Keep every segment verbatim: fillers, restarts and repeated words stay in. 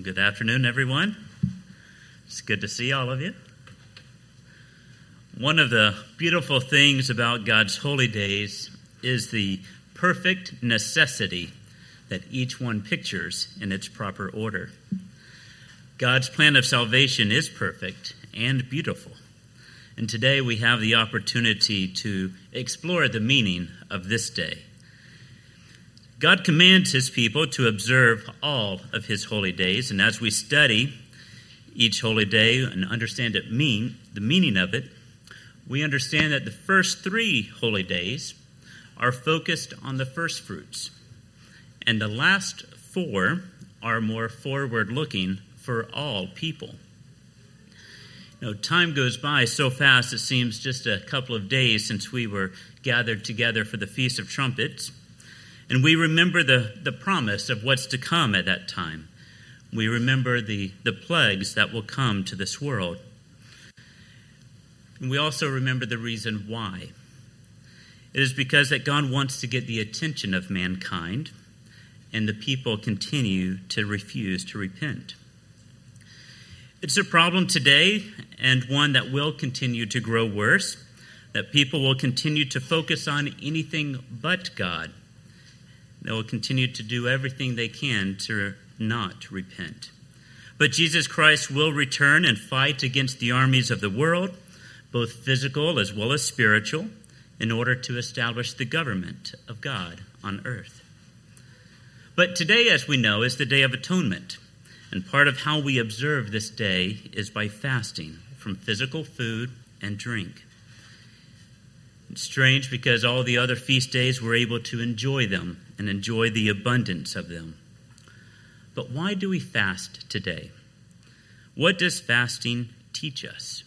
Good afternoon, everyone. It's good to see all of you. One of the beautiful things about God's holy days is the perfect necessity that each one pictures in its proper order. God's plan of salvation is perfect and beautiful, and today we have the opportunity to explore the meaning of this day. God commands his people to observe all of his holy days, and as we study each holy day and understand it mean the meaning of it, we understand that the first three holy days are focused on the first fruits, and the last four are more forward-looking for all people. You know, time goes by so fast, it seems just a couple of days since we were gathered together for the Feast of Trumpets. And we remember the, the promise of what's to come at that time. We remember the, the plagues that will come to this world. And we also remember the reason why. It is because that God wants to get the attention of mankind, and the people continue to refuse to repent. It's a problem today, and one that will continue to grow worse, that people will continue to focus on anything but God. They will continue to do everything they can to not repent. But Jesus Christ will return and fight against the armies of the world, both physical as well as spiritual, in order to establish the government of God on earth. But today, as we know, is the Day of Atonement, and part of how we observe this day is by fasting from physical food and drink. It's strange because all the other feast days we're able to enjoy them and enjoy the abundance of them. But why do we fast today? What does fasting teach us?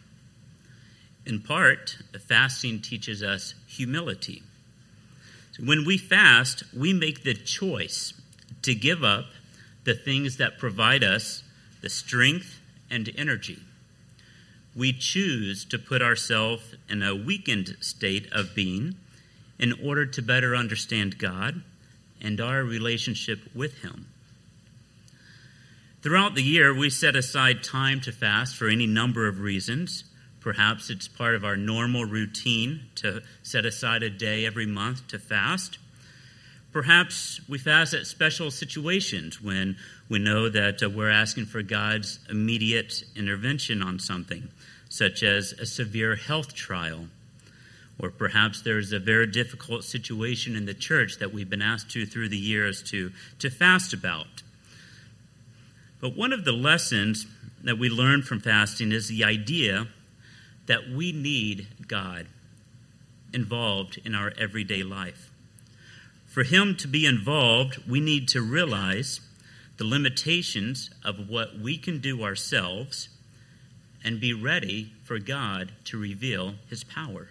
In part, fasting teaches us humility. So when we fast, we make the choice to give up the things that provide us the strength and energy. We choose to put ourselves in a weakened state of being in order to better understand God and our relationship with him. Throughout the year, we set aside time to fast for any number of reasons. Perhaps it's part of our normal routine to set aside a day every month to fast. Perhaps we fast at special situations when we know that uh, we're asking for God's immediate intervention on something, such as a severe health trial. Or perhaps there's a very difficult situation in the church that we've been asked to through the years to, to fast about. But one of the lessons that we learn from fasting is the idea that we need God involved in our everyday life. For him to be involved, we need to realize the limitations of what we can do ourselves and be ready for God to reveal his power.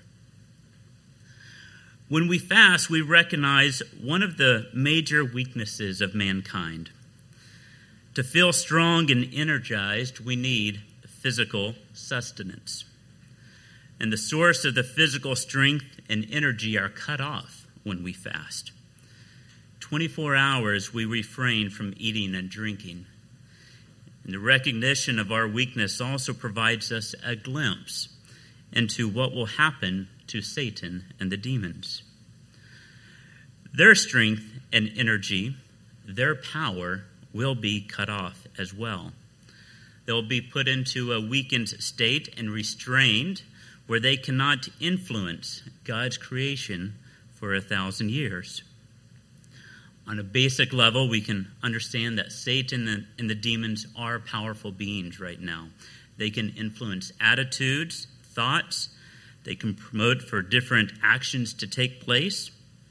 When we fast, we recognize one of the major weaknesses of mankind. To feel strong and energized, we need physical sustenance. And the source of the physical strength and energy are cut off when we fast. twenty-four hours we refrain from eating and drinking. And the recognition of our weakness also provides us a glimpse into what will happen to Satan and the demons. Their strength and energy, their power, will be cut off as well. They'll be put into a weakened state and restrained where they cannot influence God's creation for a thousand years. On a basic level, we can understand that Satan and the demons are powerful beings right now. They can influence attitudes, thoughts. They can promote for different actions to take place.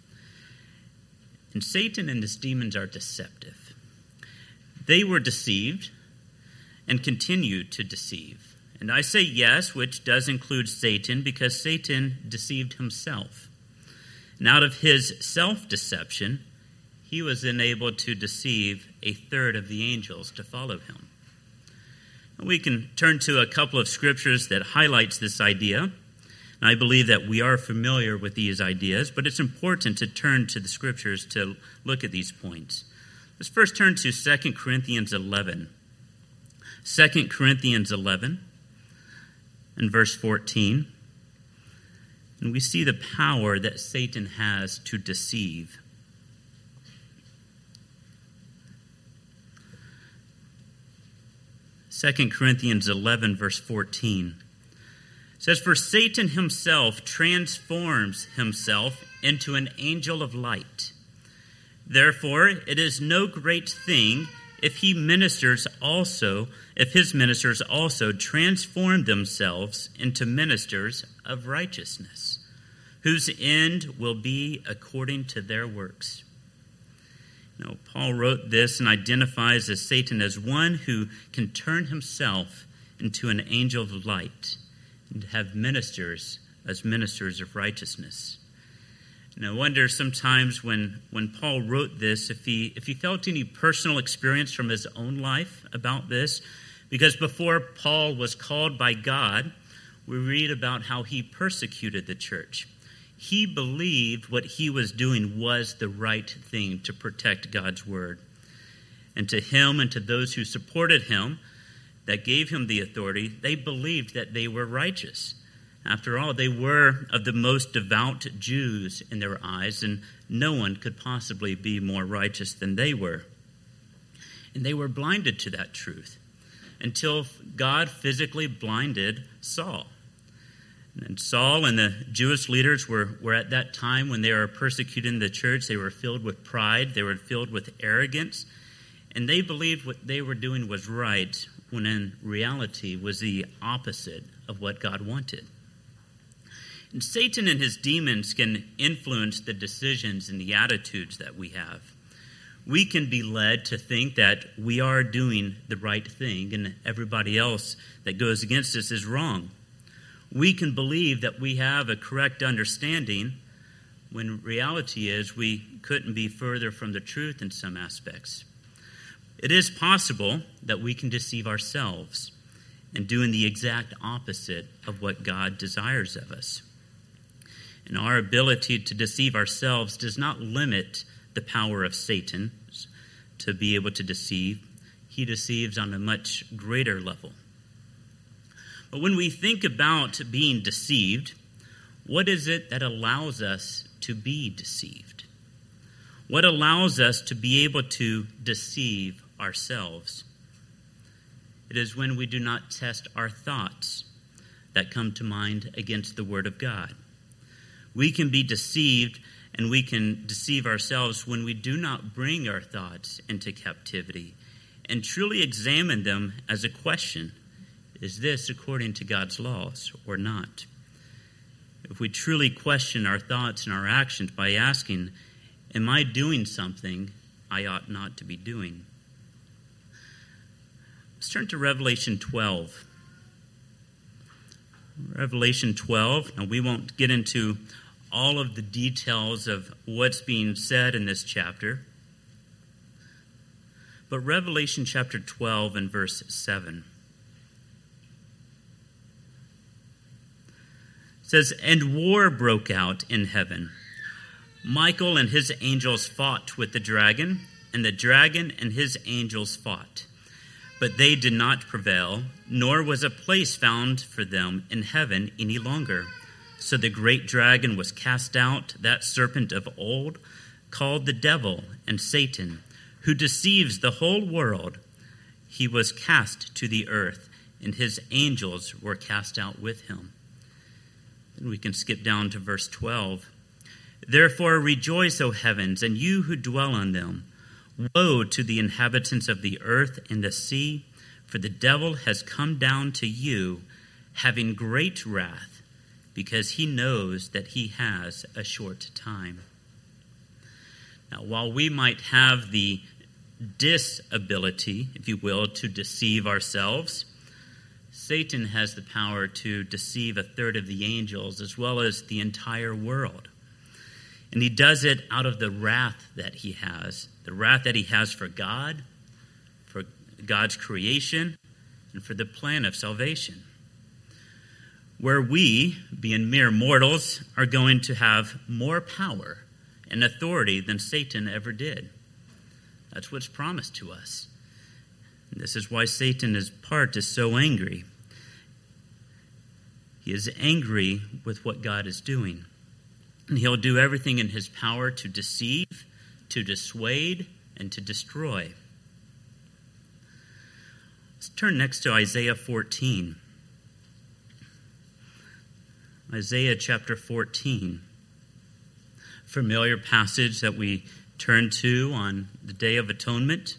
And Satan and his demons are deceptive. They were deceived and continue to deceive. And I say yes, which does include Satan, because Satan deceived himself. And out of his self-deception, he was then able to deceive a third of the angels to follow him. And we can turn to a couple of scriptures that highlights this idea. And I believe that we are familiar with these ideas, but it's important to turn to the scriptures to look at these points. Let's first turn to Second Corinthians eleven. Second Corinthians eleven and verse fourteen. And we see the power that Satan has to deceive. Second Corinthians eleven, verse fourteen. It says, "For Satan himself transforms himself into an angel of light. Therefore, it is no great thing if he ministers also, if his ministers also transform themselves into ministers of righteousness, whose end will be according to their works." Now, Paul wrote this and identifies as Satan as one who can turn himself into an angel of light and have ministers as ministers of righteousness. And I wonder sometimes when, when Paul wrote this, if he if he felt any personal experience from his own life about this, because before Paul was called by God, we read about how he persecuted the church. He believed what he was doing was the right thing to protect God's word. And to him and to those who supported him, that gave him the authority, they believed that they were righteous. After all, they were of the most devout Jews in their eyes, and no one could possibly be more righteous than they were. And they were blinded to that truth until God physically blinded Saul. And Saul and the Jewish leaders were, were at that time when they were persecuting the church, they were filled with pride, they were filled with arrogance, and they believed what they were doing was right, when in reality was the opposite of what God wanted. And Satan and his demons can influence the decisions and the attitudes that we have. We can be led to think that we are doing the right thing and everybody else that goes against us is wrong. We can believe that we have a correct understanding when reality is we couldn't be further from the truth in some aspects. It is possible that we can deceive ourselves and doing the exact opposite of what God desires of us. And our ability to deceive ourselves does not limit the power of Satan to be able to deceive. He deceives on a much greater level. But when we think about being deceived, what is it that allows us to be deceived? What allows us to be able to deceive ourselves? It is when we do not test our thoughts that come to mind against the Word of God. We can be deceived and we can deceive ourselves when we do not bring our thoughts into captivity and truly examine them as a question. Is this according to God's laws or not? If we truly question our thoughts and our actions by asking, am I doing something I ought not to be doing? Let's turn to Revelation twelve. Revelation twelve. Now, we won't get into all of the details of what's being said in this chapter. But Revelation chapter twelve and verse seven. Says, "And war broke out in heaven. Michael and his angels fought with the dragon, and the dragon and his angels fought. But they did not prevail, nor was a place found for them in heaven any longer. So the great dragon was cast out, that serpent of old, called the devil and Satan, who deceives the whole world. He was cast to the earth, and his angels were cast out with him." We can skip down to verse twelve. "Therefore rejoice, O heavens, and you who dwell on them. Woe to the inhabitants of the earth and the sea, for the devil has come down to you, having great wrath, because he knows that he has a short time." Now, while we might have the disability, if you will, to deceive ourselves, Satan has the power to deceive a third of the angels as well as the entire world. And he does it out of the wrath that he has, the wrath that he has for God, for God's creation, and for the plan of salvation. Where we, being mere mortals, are going to have more power and authority than Satan ever did. That's what's promised to us. And this is why Satan, his part, is so angry. He is angry with what God is doing. And he'll do everything in his power to deceive, to dissuade, and to destroy. Let's turn next to Isaiah fourteen. Isaiah chapter fourteen. Familiar passage that we turn to on the Day of Atonement.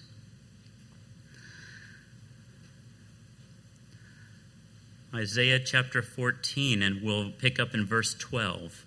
Isaiah chapter fourteen, and we'll pick up in verse twelve.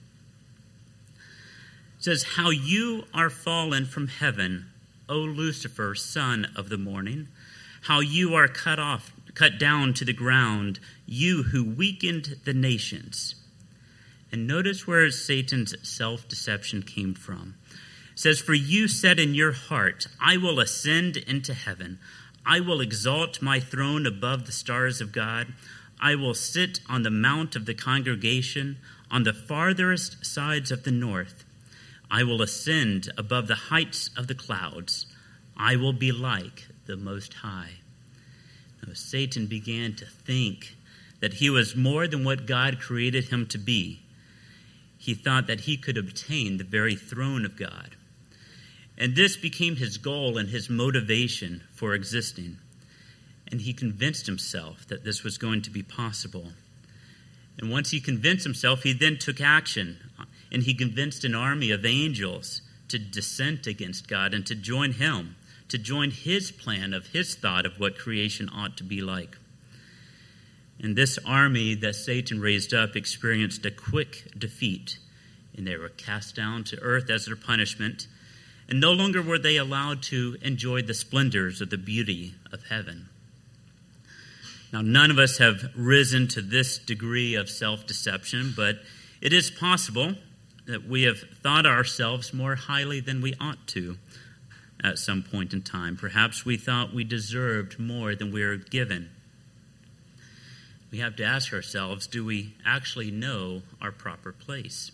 It says, "How you are fallen from heaven, O Lucifer, son of the morning. How you are cut off, cut down to the ground, you who weakened the nations." And notice where Satan's self-deception came from. It says, "For you said in your heart, I will ascend into heaven. I will exalt my throne above the stars of God. I will sit on the mount of the congregation on the farthest sides of the north. I will ascend above the heights of the clouds. I will be like the Most High." Now, Satan began to think that he was more than what God created him to be. He thought that he could obtain the very throne of God. And this became his goal and his motivation for existing. And he convinced himself that this was going to be possible. And once he convinced himself, he then took action. And he convinced an army of angels to dissent against God and to join him, to join his plan of his thought of what creation ought to be like. And this army that Satan raised up experienced a quick defeat, and they were cast down to earth as their punishment, and no longer were they allowed to enjoy the splendors of the beauty of heaven. Now, none of us have risen to this degree of self-deception, but it is possible that we have thought ourselves more highly than we ought to at some point in time. Perhaps we thought we deserved more than we were given. We have to ask ourselves, do we actually know our proper place?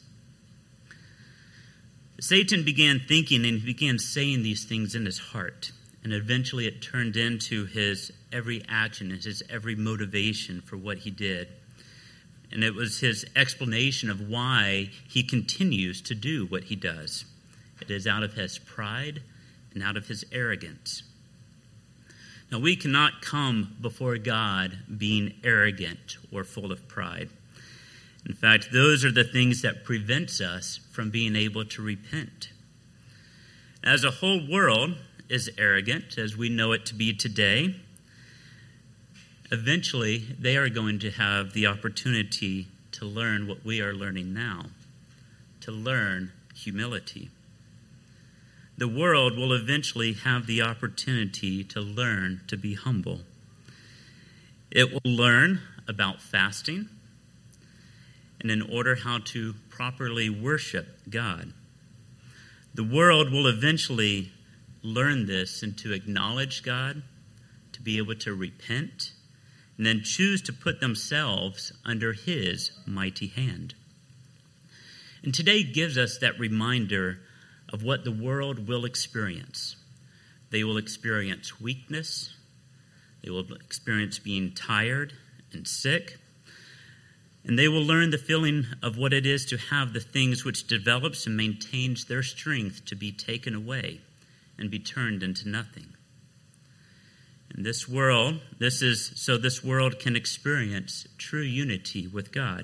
Satan began thinking and he began saying these things in his heart. And eventually it turned into his every action and his every motivation for what he did. And it was his explanation of why he continues to do what he does. It is out of his pride and out of his arrogance. Now, we cannot come before God being arrogant or full of pride. In fact, those are the things that prevents us from being able to repent. As a whole world is arrogant, as we know it to be today, eventually they are going to have the opportunity to learn what we are learning now, to learn humility. The world will eventually have the opportunity to learn to be humble. It will learn about fasting and in order how to properly worship God. The world will eventually learn this and to acknowledge God, to be able to repent, and then choose to put themselves under his mighty hand. And today gives us that reminder of what the world will experience. They will experience weakness. They will experience being tired and sick. And they will learn the feeling of what it is to have the things which develops and maintains their strength to be taken away and be turned into nothing. In this world, this is so this world can experience true unity with God.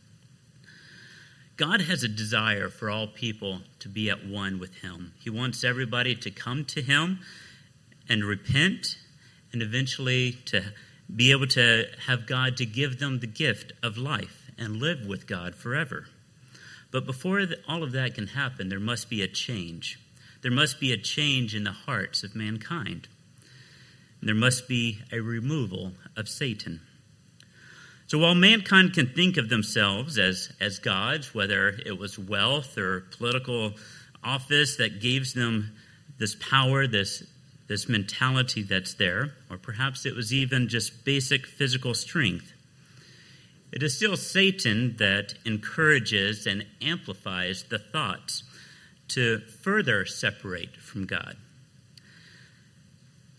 God has a desire for all people to be at one with him. He wants everybody to come to him and repent and eventually to be able to have God to give them the gift of life and live with God forever. But before all of that can happen, there must be a change. There must be a change in the hearts of mankind. There must be a removal of Satan. So while mankind can think of themselves as, as gods, whether it was wealth or political office that gives them this power, this, this mentality that's there, or perhaps it was even just basic physical strength, it is still Satan that encourages and amplifies the thoughts to further separate from God.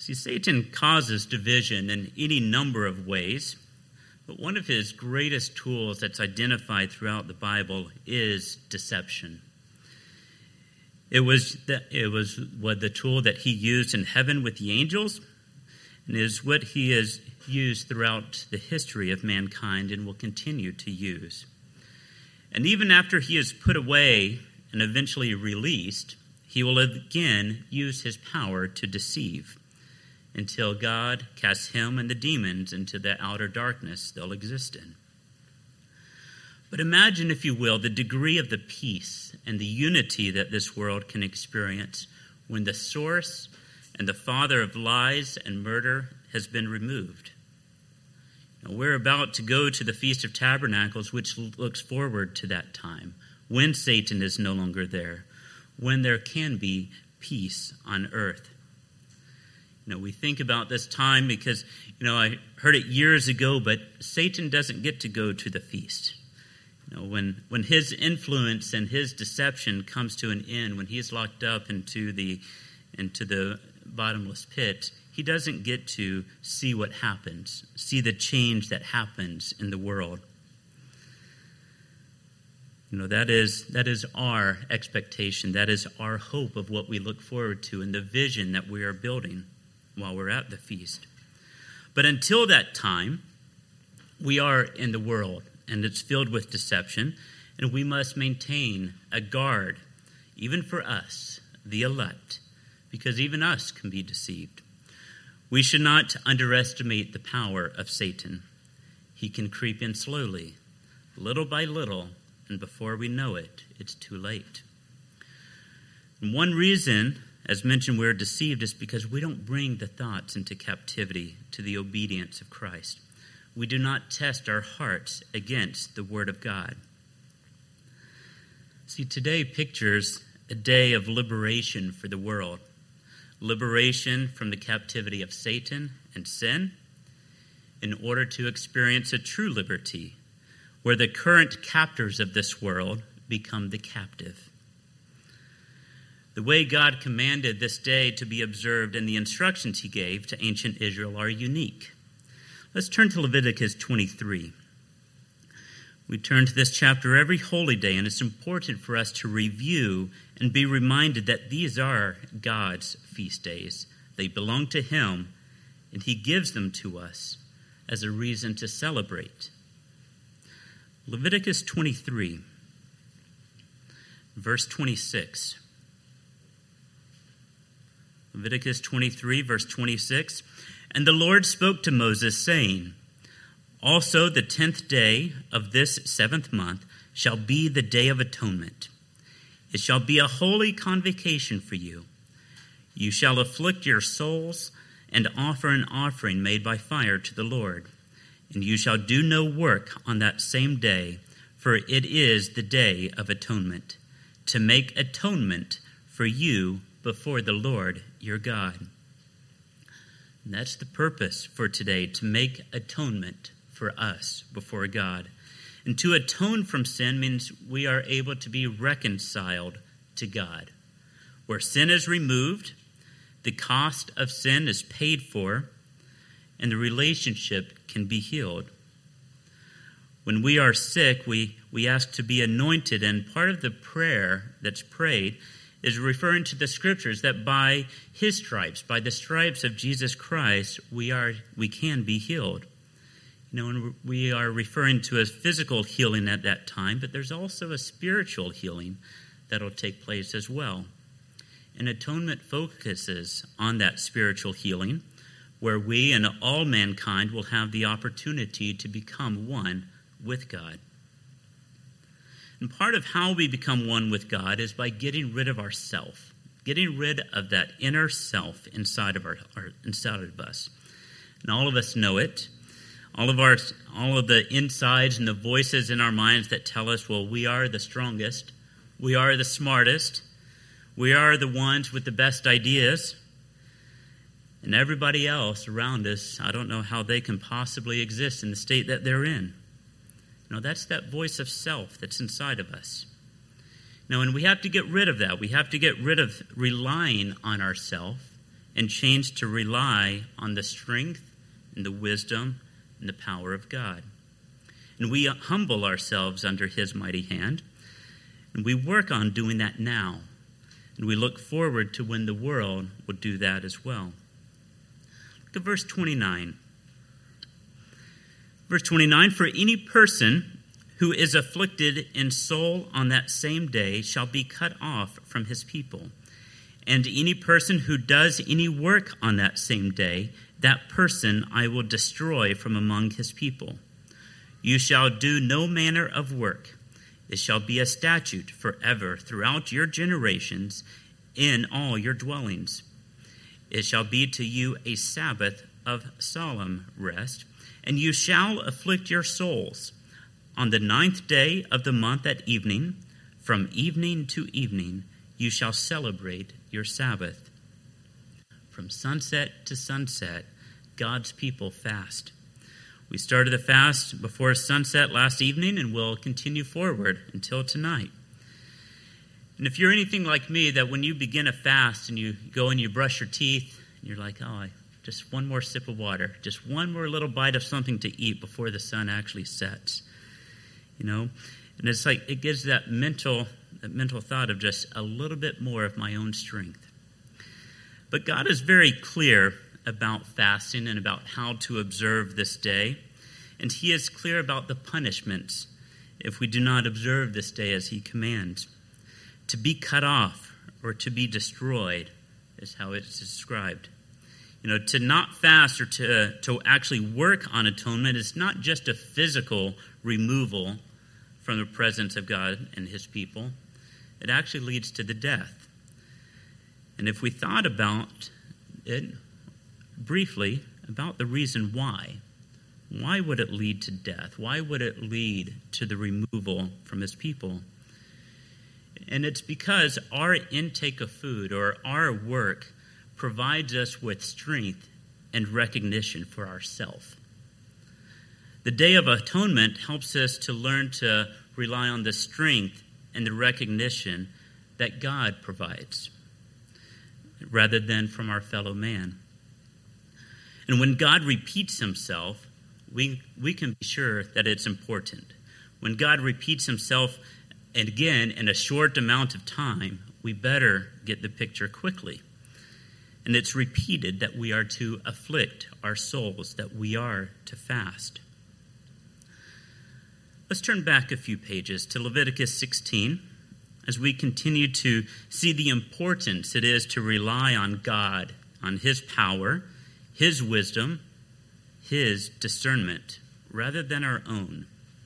See, Satan causes division in any number of ways, but one of his greatest tools that's identified throughout the Bible is deception. It was the, it was what the tool that he used in heaven with the angels, and is what he has used throughout the history of mankind and will continue to use. And even after he is put away and eventually released, he will again use his power to deceive until God casts him and the demons into the outer darkness they'll exist in. But imagine, if you will, the degree of the peace and the unity that this world can experience when the source and the father of lies and murder has been removed. Now, we're about to go to the Feast of Tabernacles, which looks forward to that time, when Satan is no longer there, when there can be peace on earth. You know, we think about this time because, you know, I heard it years ago, but Satan doesn't get to go to the feast. You know, when, when his influence and his deception comes to an end, when he's locked up into the into the bottomless pit, he doesn't get to see what happens, see the change that happens in the world. You know, that is that is our expectation. That is our hope of what we look forward to and the vision that we are building while we're at the feast. But until that time, we are in the world, and it's filled with deception, and we must maintain a guard, even for us, the elect, because even us can be deceived. We should not underestimate the power of Satan. He can creep in slowly, little by little, and before we know it, it's too late. And one reason, as mentioned, we're deceived is because we don't bring the thoughts into captivity to the obedience of Christ. We do not test our hearts against the Word of God. See, today pictures a day of liberation for the world. Liberation from the captivity of Satan and sin in order to experience a true liberty where the current captors of this world become the captive. The way God commanded this day to be observed and the instructions he gave to ancient Israel are unique. Let's turn to Leviticus twenty-three. We turn to this chapter every holy day, and it's important for us to review and be reminded that these are God's feast days. They belong to him, and he gives them to us as a reason to celebrate. Leviticus twenty-three, verse twenty-six. Leviticus twenty-three, verse twenty-six. And the Lord spoke to Moses, saying, Also the tenth day of this seventh month shall be the day of atonement. It shall be a holy convocation for you. You shall afflict your souls and offer an offering made by fire to the Lord. And you shall do no work on that same day, for it is the day of atonement, to make atonement for you before the Lord your God. And that's the purpose for today, to make atonement for us before God. And to atone from sin means we are able to be reconciled to God. Where sin is removed, the cost of sin is paid for, and the relationship can be healed. When we are sick, we, we ask to be anointed, and part of the prayer that's prayed is referring to the scriptures that by his stripes, by the stripes of Jesus Christ, we are we can be healed. You know, and we are referring to a physical healing at that time, but there's also a spiritual healing that'll take place as well. And atonement focuses on that spiritual healing, where we and all mankind will have the opportunity to become one with God. And part of how we become one with God is by getting rid of ourself, getting rid of that inner self inside of our, our inside of us. And all of us know it. All of our, all of the insides and the voices in our minds that tell us, well, we are the strongest, we are the smartest, we are the ones with the best ideas, and everybody else around us, I don't know how they can possibly exist in the state that they're in. You know, that's that voice of self that's inside of us. You know, and we have to get rid of that. We have to get rid of relying on ourselves and changed to rely on the strength and the wisdom and the power of God. And we humble ourselves under his mighty hand, and we work on doing that now. And we look forward to when the world will do that as well. Look at verse twenty-nine. Verse twenty-nine, for any person who is afflicted in soul on that same day shall be cut off from his people. And any person who does any work on that same day, that person I will destroy from among his people. You shall do no manner of work. It shall be a statute forever throughout your generations in all your dwellings. It shall be to you a Sabbath of solemn rest, and you shall afflict your souls. On the ninth day of the month at evening, from evening to evening, you shall celebrate your Sabbath. From sunset to sunset, God's people fast. We started the fast before sunset last evening, and we'll continue forward until tonight. And if you're anything like me, that when you begin a fast and you go and you brush your teeth, and you're like, oh, I, just one more sip of water, just one more little bite of something to eat before the sun actually sets, you know? And it's like it gives that mental, that mental thought of just a little bit more of my own strength. But God is very clear about fasting and about how to observe this day. And he is clear about the punishments if we do not observe this day as he commands. To be cut off or to be destroyed is how it's described. You know, to not fast or to, to actually work on atonement is not just a physical removal from the presence of God and his people. It actually leads to the death. And if we thought about it briefly, about the reason why, why would it lead to death? Why would it lead to the removal from his people? And it's because our intake of food or our work provides us with strength and recognition for ourselves. The Day of Atonement helps us to learn to rely on the strength and the recognition that God provides, rather than from our fellow man. And when God repeats himself, we, we can be sure that it's important. When God repeats himself, and again, in a short amount of time, we better get the picture quickly. And it's repeated that we are to afflict our souls, that we are to fast. Let's turn back a few pages to Leviticus sixteen as we continue to see the importance it is to rely on God, on his power, his wisdom, his discernment, rather than our own.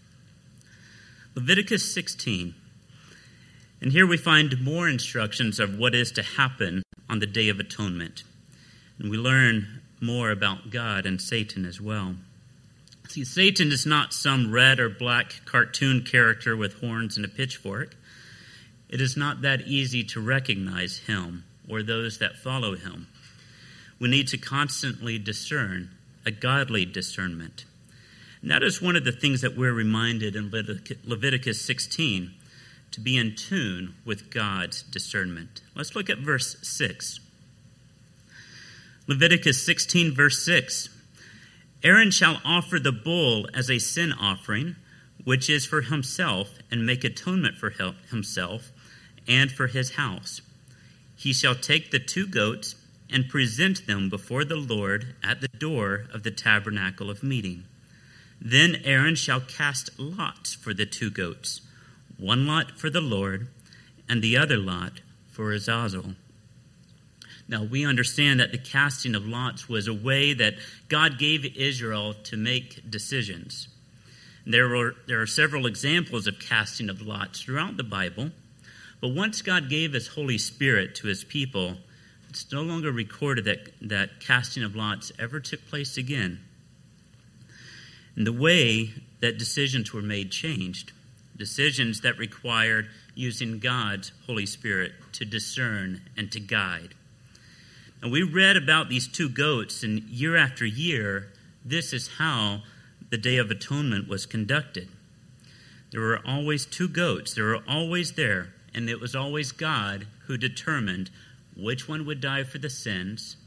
Leviticus sixteen. And here we find more instructions of what is to happen on the Day of Atonement. And we learn more about God and Satan as well. See, Satan is not some red or black cartoon character with horns and a pitchfork. It is not that easy to recognize him or those that follow him. We need to constantly discern, a godly discernment. And that is one of the things that we're reminded in Leviticus sixteen, to be in tune with God's discernment. Let's look at verse six. Leviticus sixteen, verse six. Aaron shall offer the bull as a sin offering, which is for himself, and make atonement for himself and for his house. He shall take the two goats and present them before the Lord at the door of the tabernacle of meeting. Then Aaron shall cast lots for the two goats, one lot for the Lord, and the other lot for Azazel. Now, we understand that the casting of lots was a way that God gave Israel to make decisions. There were there are several examples of casting of lots throughout the Bible, but once God gave his Holy Spirit to his people, it's no longer recorded that, that casting of lots ever took place again. And the way that decisions were made changed. Decisions that required using God's Holy Spirit to discern and to guide. And we read about these two goats, and year after year, this is how the Day of Atonement was conducted. There were always two goats. They were always there, and it was always God who determined which one would die for the sins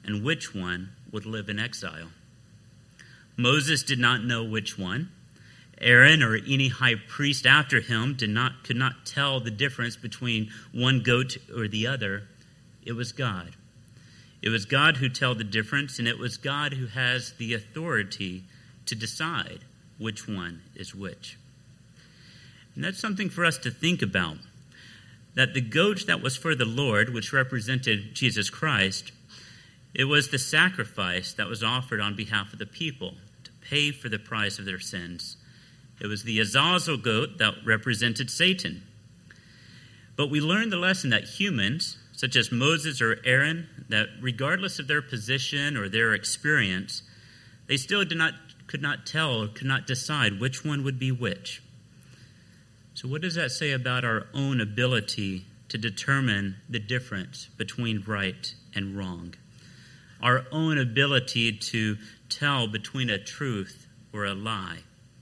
and which one would live in exile. Moses did not know which one. Aaron or any high priest after him did not could not tell the difference between one goat or the other. It was God. It was God who told the difference, and it was God who has the authority to decide which one is which. And that's something for us to think about, that the goat that was for the Lord, which represented Jesus Christ, it was the sacrifice that was offered on behalf of the people to pay for the price of their sins. It was the Azazel goat that represented Satan. But we learned the lesson that humans, such as Moses or Aaron, that regardless of their position or their experience, they still did not, could not tell or could not decide which one would be which. So what does that say about our own ability to determine the difference between right and wrong? Our own ability to tell between a truth or a lie.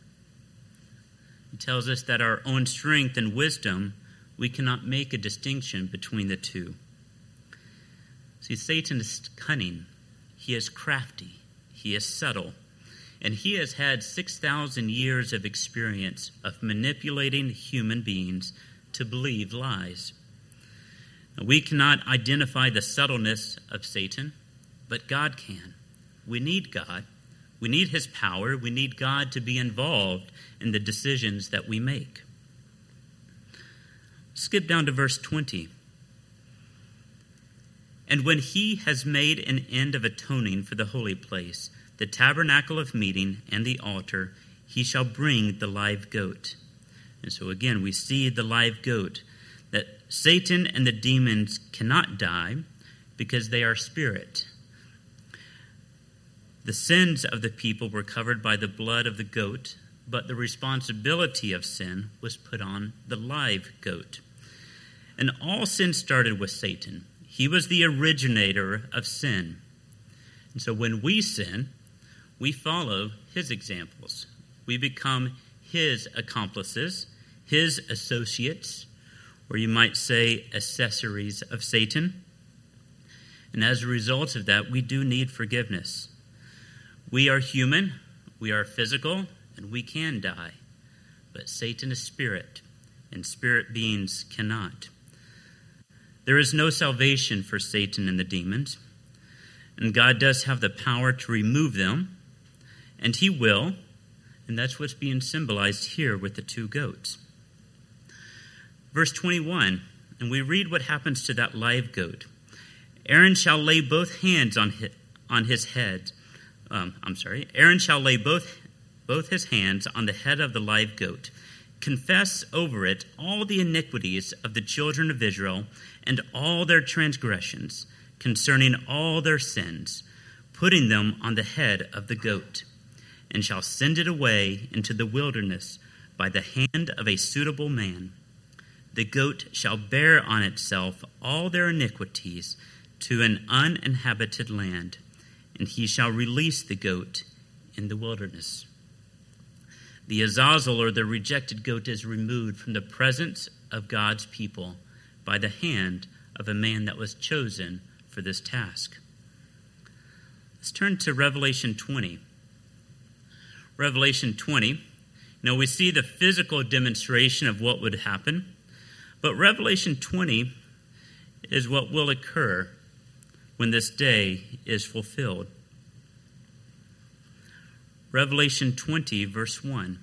It tells us that our own strength and wisdom, we cannot make a distinction between the two. See, Satan is cunning. He is crafty. He is subtle. And he has had six thousand years of experience of manipulating human beings to believe lies. Now, we cannot identify the subtleness of Satan, but God can. We need God. We need his power. We need God to be involved in the decisions that we make. Skip down to verse twenty. And when he has made an end of atoning for the holy place, the tabernacle of meeting and the altar, he shall bring the live goat. And so again, we see the live goat, that Satan and the demons cannot die because they are spirit. The sins of the people were covered by the blood of the goat, but the responsibility of sin was put on the live goat. And all sin started with Satan. He was the originator of sin. And so when we sin, we follow his examples. We become his accomplices, his associates, or you might say accessories of Satan. And as a result of that, we do need forgiveness. We are human, we are physical, and we can die. But Satan is spirit, and spirit beings cannot. There is no salvation for Satan and the demons, and God does have the power to remove them, and he will, and that's what's being symbolized here with the two goats. Verse twenty-one, and we read what happens to that live goat. Aaron shall lay both hands on his, on his head. Um, I'm sorry. Aaron shall lay both both his hands on the head of the live goat, confess over it all the iniquities of the children of Israel and all their transgressions concerning all their sins, putting them on the head of the goat, and shall send it away into the wilderness by the hand of a suitable man. The goat shall bear on itself all their iniquities to an uninhabited land, and he shall release the goat in the wilderness. The Azazel, or the rejected goat, is removed from the presence of God's people by the hand of a man that was chosen for this task. Let's turn to Revelation twenty. Revelation twenty, you know, we see the physical demonstration of what would happen, but Revelation twenty is what will occur when this day is fulfilled. Revelation twenty, verse one.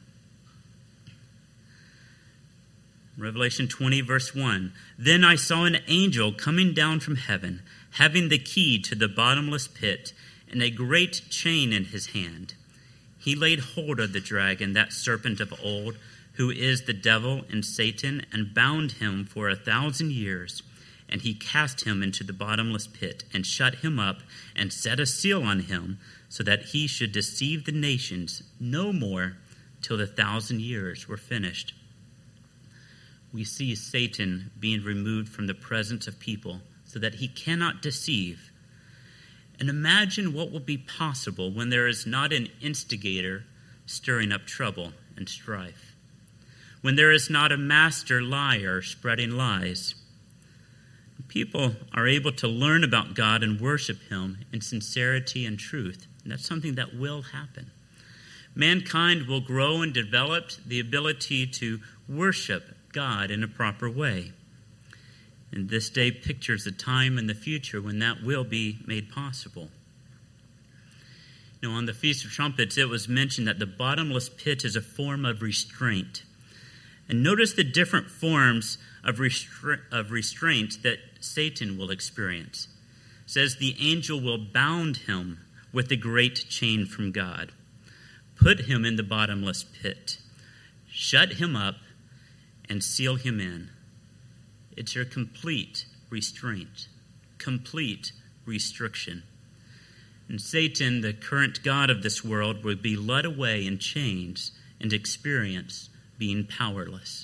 Revelation twenty, verse one. Then I saw an angel coming down from heaven, having the key to the bottomless pit, and a great chain in his hand. He laid hold of the dragon, that serpent of old, who is the devil and Satan, and bound him for a thousand years. And he cast him into the bottomless pit, and shut him up, and set a seal on him, so that he should deceive the nations no more till the thousand years were finished. We see Satan being removed from the presence of people so that he cannot deceive. And imagine what will be possible when there is not an instigator stirring up trouble and strife, when there is not a master liar spreading lies. People are able to learn about God and worship him in sincerity and truth. And that's something that will happen. Mankind will grow and develop the ability to worship God in a proper way. And this day pictures a time in the future when that will be made possible. You know, on the Feast of Trumpets, it was mentioned that the bottomless pit is a form of restraint. And notice the different forms of, restra- of restraint that Satan will experience. It says the angel will bound him with a great chain from God, put him in the bottomless pit, shut him up, and seal him in. It's your complete restraint, complete restriction. And Satan, the current god of this world, will be led away in chains and experience being powerless.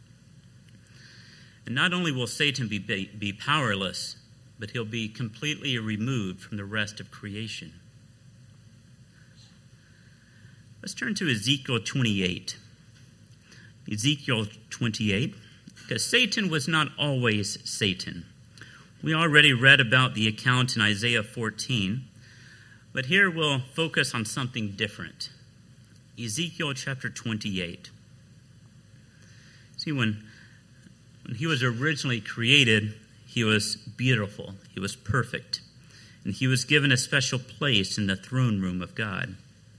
And not only will Satan be, be powerless, but he'll be completely removed from the rest of creation. Let's turn to Ezekiel twenty-eight. Ezekiel twenty-eight, because Satan was not always Satan. We already read about the account in Isaiah fourteen, but here we'll focus on something different. Ezekiel chapter twenty-eight. See, when, when he was originally created, he was beautiful, he was perfect, and he was given a special place in the throne room of God.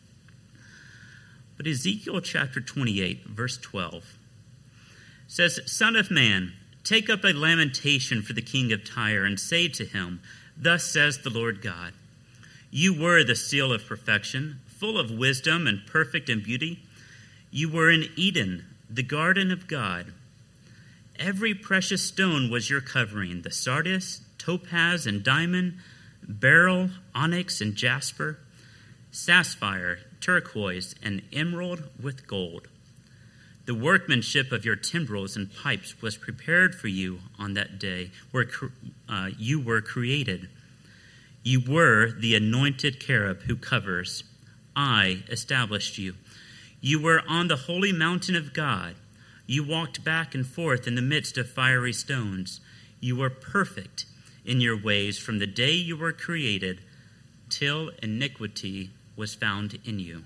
But Ezekiel chapter twenty-eight, verse twelve, says, Son of man, take up a lamentation for the king of Tyre, and say to him, Thus says the Lord God, You were the seal of perfection, full of wisdom and perfect in beauty. You were in Eden, the garden of God. Every precious stone was your covering, the sardius, topaz, and diamond, beryl, onyx, and jasper, sapphire, turquoise, and emerald with gold. The workmanship of your timbrels and pipes was prepared for you on that day where uh, you were created. You were the anointed cherub who covers. I established you. You were on the holy mountain of God. You walked back and forth in the midst of fiery stones. You were perfect in your ways from the day you were created till iniquity was found in you.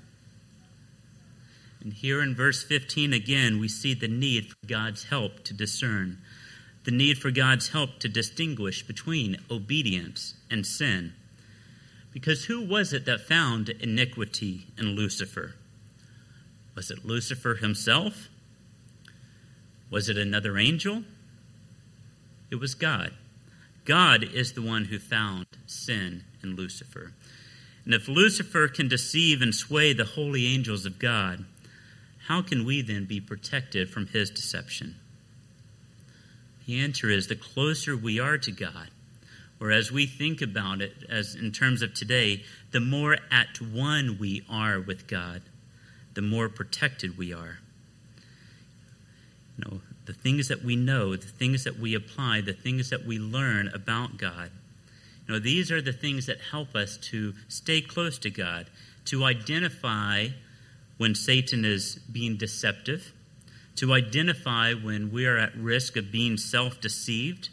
And here in verse fifteen again, we see the need for God's help to discern, the need for God's help to distinguish between obedience and sin. Because who was it that found iniquity in Lucifer? Was it Lucifer himself? Was it another angel? It was God. God is the one who found sin in Lucifer. And if Lucifer can deceive and sway the holy angels of God, how can we then be protected from his deception? The answer is the closer we are to God, or as we think about it as in terms of today, the more at one we are with God, the more protected we are. You know, the things that we know, the things that we apply, the things that we learn about God, you know, these are the things that help us to stay close to God, to identify when Satan is being deceptive, to identify when we are at risk of being self-deceived,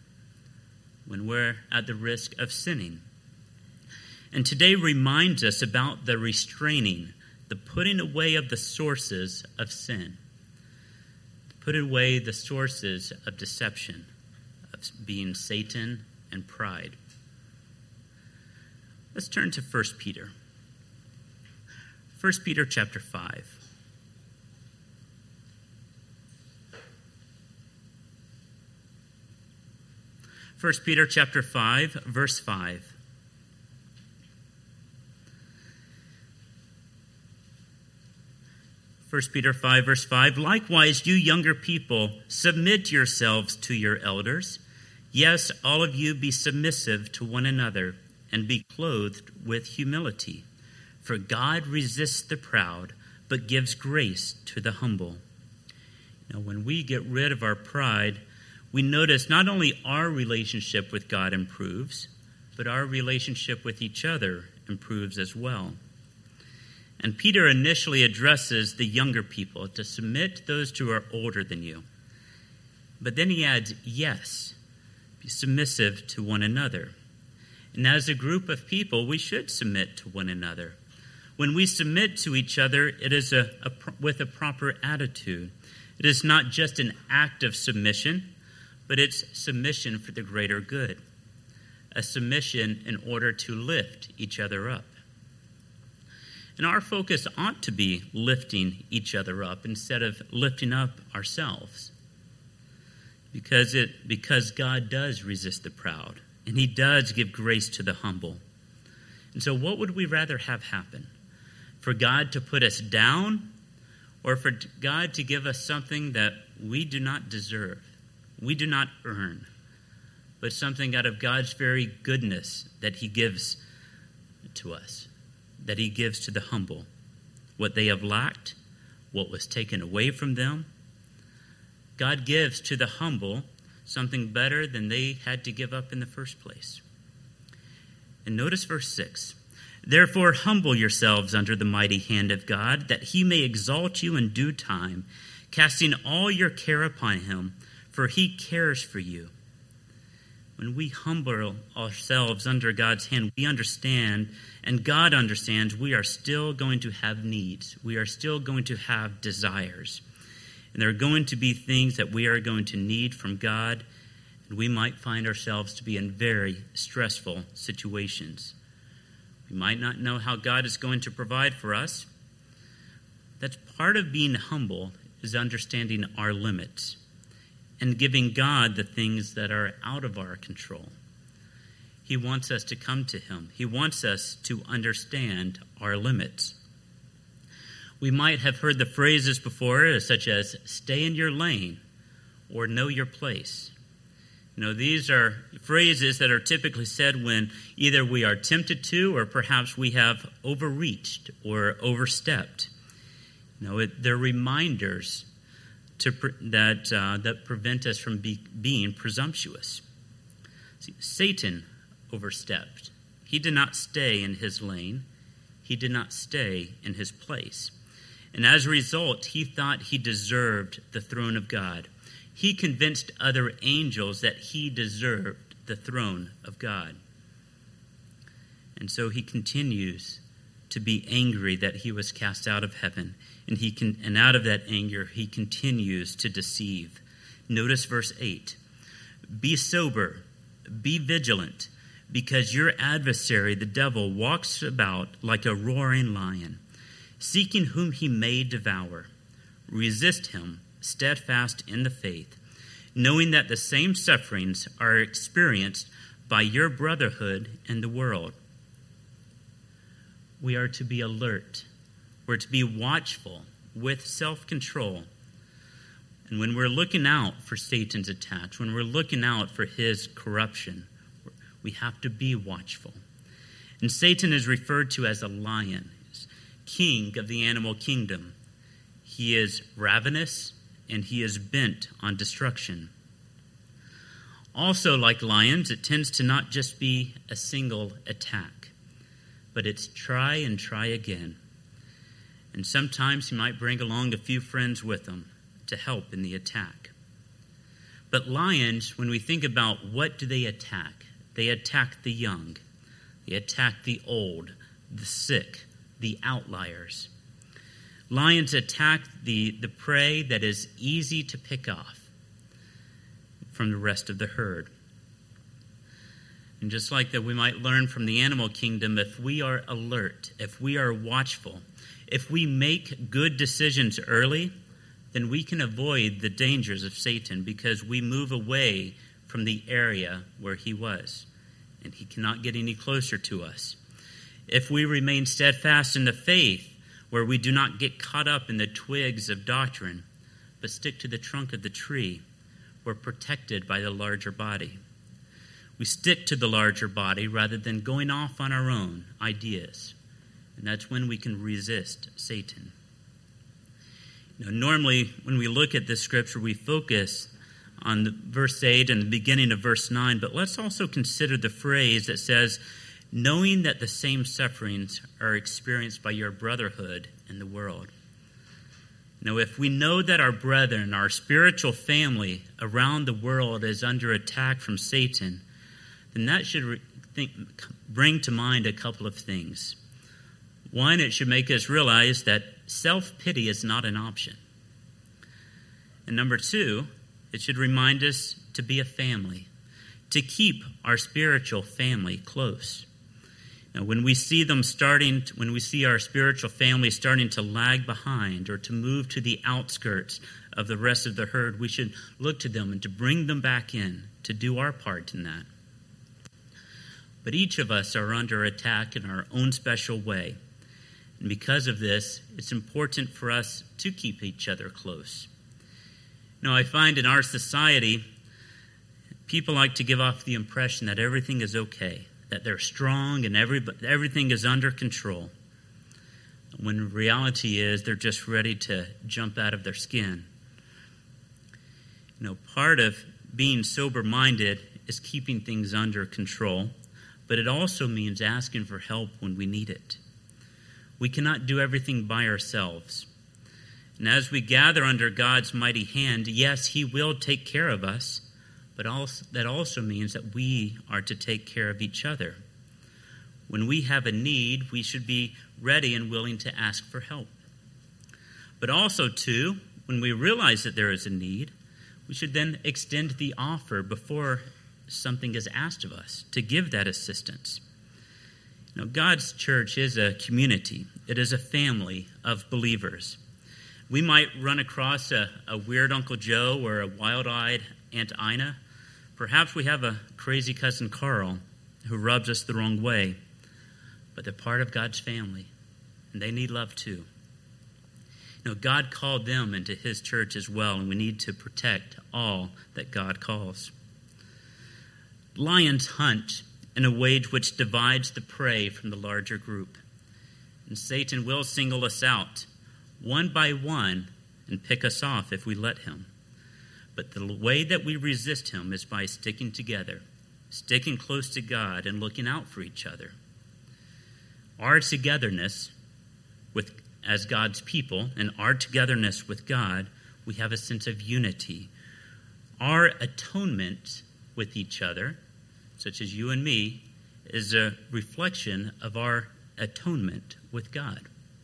when we're at the risk of sinning. And today reminds us about the restraining, the putting away of the sources of sin, put away the sources of deception, of being Satan and pride. Let's turn to First Peter. First Peter chapter five. First Peter chapter five, verse five. First Peter five, verse five. Likewise, you younger people, submit yourselves to your elders. Yes, all of you be submissive to one another, and be clothed with humility. For God resists the proud, but gives grace to the humble. Now, when we get rid of our pride, we notice not only our relationship with God improves, but our relationship with each other improves as well. And Peter initially addresses the younger people to submit those who are older than you. But then he adds, yes, Be submissive to one another. And as a group of people, we should submit to one another. When we submit to each other, it is a, a with a proper attitude. It is not just an act of submission, but it's submission for the greater good. A submission in order to lift each other up. And our focus ought to be lifting each other up instead of lifting up ourselves. Because it because God does resist the proud, and he does give grace to the humble. And so what would we rather have happen? For God to put us down, or for God to give us something that we do not deserve, we do not earn, but something out of God's very goodness that he gives to us, that he gives to the humble, what they have lacked, what was taken away from them. God gives to the humble something better than they had to give up in the first place. And notice verse six. Therefore humble yourselves under the mighty hand of God, that he may exalt you in due time, casting all your care upon him, for he cares for you. When we humble ourselves under God's hand, we understand, and God understands, we are still going to have needs. We are still going to have desires. And there are going to be things that we are going to need from God, and we might find ourselves to be in very stressful situations. We might not know how God is going to provide for us. That's part of being humble, is understanding our limits and giving God the things that are out of our control. He wants us to come to him. He wants us to understand our limits. We might have heard the phrases before, such as stay in your lane or know your place. You know, these are phrases that are typically said when either we are tempted to or perhaps we have overreached or overstepped. You know, it, they're reminders to that uh, that prevent us from be, being presumptuous. See, Satan overstepped. He did not stay in his lane. He did not stay in his place. And as a result, he thought he deserved the throne of God. He convinced other angels that he deserved the throne of God. And so he continues to be angry that he was cast out of heaven. And he can, and out of that anger, he continues to deceive. Notice verse eight. Be sober, be vigilant, because your adversary, the devil, walks about like a roaring lion, seeking whom he may devour. Resist him, steadfast in the faith, knowing that the same sufferings are experienced by your brotherhood in the world. We are to be alert. We're to be watchful with self-control. And when we're looking out for Satan's attacks, when we're looking out for his corruption, we have to be watchful. And Satan is referred to as a lion, king of the animal kingdom. He is ravenous and he is bent on destruction. Also, like lions, it tends to not just be a single attack, but it's try and try again. And sometimes he might bring along a few friends with him to help in the attack. But lions, when we think about what do they attack, they attack the young. They attack the old, the sick, the outliers. Lions attack the, the prey that is easy to pick off from the rest of the herd. And just like that, we might learn from the animal kingdom, if we are alert, if we are watchful, if we make good decisions early, then we can avoid the dangers of Satan because we move away from the area where he was, and he cannot get any closer to us. If we remain steadfast in the faith, where we do not get caught up in the twigs of doctrine, but stick to the trunk of the tree, we're protected by the larger body. We stick to the larger body rather than going off on our own ideas. And that's when we can resist Satan. You know, normally, when we look at this scripture, we focus on the verse eight and the beginning of verse nine, but let's also consider the phrase that says, knowing that the same sufferings are experienced by your brotherhood in the world. You know, if we know that our brethren, our spiritual family around the world is under attack from Satan, then that should re- think, bring to mind a couple of things. One, it should make us realize that self-pity is not an option. And number two, it should remind us to be a family, to keep our spiritual family close. Now, when we see them starting, to, when we see our spiritual family starting to lag behind or to move to the outskirts of the rest of the herd, we should look to them and to bring them back in, to do our part in that. But each of us are under attack in our own special way. And because of this, it's important for us to keep each other close. Now, I find in our society, people like to give off the impression that everything is okay, that they're strong and every, everything is under control, when reality is they're just ready to jump out of their skin. You know, part of being sober-minded is keeping things under control, but it also means asking for help when we need it. We cannot do everything by ourselves. And as we gather under God's mighty hand, yes, He will take care of us, but also, that also means that we are to take care of each other. When we have a need, we should be ready and willing to ask for help. But also, too, when we realize that there is a need, we should then extend the offer before something is asked of us, to give that assistance. You know, God's church is a community. It is a family of believers. We might run across a, a weird Uncle Joe or a wild-eyed Aunt Ina. Perhaps we have a crazy cousin Carl who rubs us the wrong way. But they're part of God's family, and they need love too. You know, God called them into His church as well, and we need to protect all that God calls. Lions hunt in a way which divides the prey from the larger group. And Satan will single us out, one by one, and pick us off if we let him. But the way that we resist him is by sticking together, sticking close to God and looking out for each other. Our togetherness with as God's people and our togetherness with God, we have a sense of unity. Our atonement with each other, such as you and me, is a reflection of our atonement with God.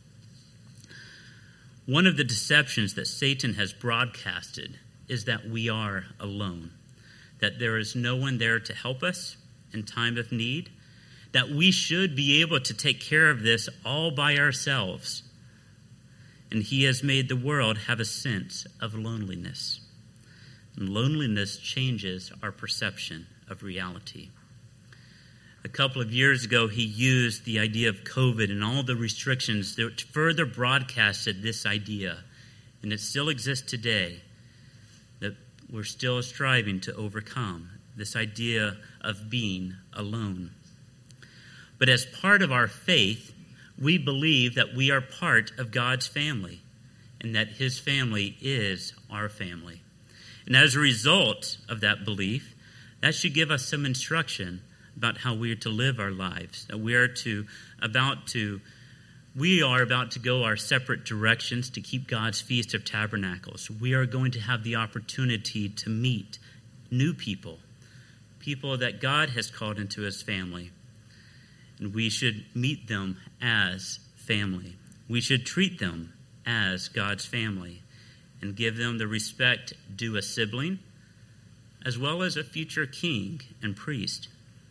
One of the deceptions that Satan has broadcasted is that we are alone, that there is no one there to help us in time of need, that we should be able to take care of this all by ourselves. And he has made the world have a sense of loneliness. And loneliness changes our perception of reality. A couple of years ago, he used the idea of COVID and all the restrictions that further broadcasted this idea. And it still exists today, that we're still striving to overcome this idea of being alone. But as part of our faith, we believe that we are part of God's family and that his family is our family. And as a result of that belief, that should give us some instruction about how we are to live our lives, that we are to about to we are about to go our separate directions to keep God's Feast of Tabernacles. We are going to have the opportunity to meet new people, people that God has called into his family. And we should meet them as family. We should treat them as God's family and give them the respect due a sibling, as well as a future king and priest.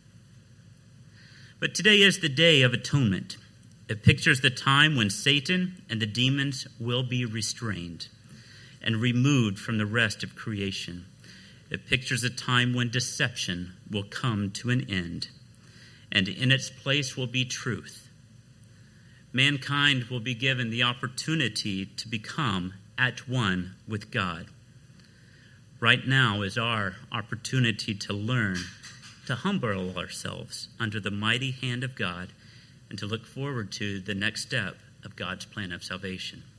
But today is the day of atonement. It pictures the time when Satan and the demons will be restrained and removed from the rest of creation. It pictures a time when deception will come to an end, and in its place will be truth. Mankind will be given the opportunity to become at one with God. Right now is our opportunity to learn, to humble ourselves under the mighty hand of God, and to look forward to the next step of God's plan of salvation.